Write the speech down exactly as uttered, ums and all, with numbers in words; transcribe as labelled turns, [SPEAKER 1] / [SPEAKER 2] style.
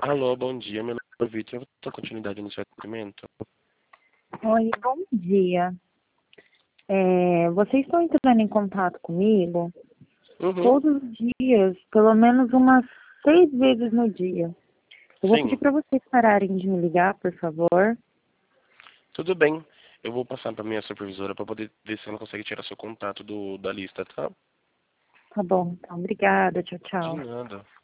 [SPEAKER 1] Alô, bom dia. Meu nome é Vitor. Eu vou dar continuidade no seu atendimento.
[SPEAKER 2] Oi, bom dia. É, vocês estão entrando em contato comigo
[SPEAKER 1] Uhum.
[SPEAKER 2] todos os dias, pelo menos umas seis vezes no dia. Eu vou pedir
[SPEAKER 1] Sim,
[SPEAKER 2] para vocês pararem de me ligar, por favor.
[SPEAKER 1] tudo bem. Eu vou passar para minha supervisora para poder ver se ela consegue tirar seu contato do, da lista, tá?
[SPEAKER 2] Tá bom, então, obrigada, tchau,
[SPEAKER 1] De
[SPEAKER 2] tchau.
[SPEAKER 1] nada.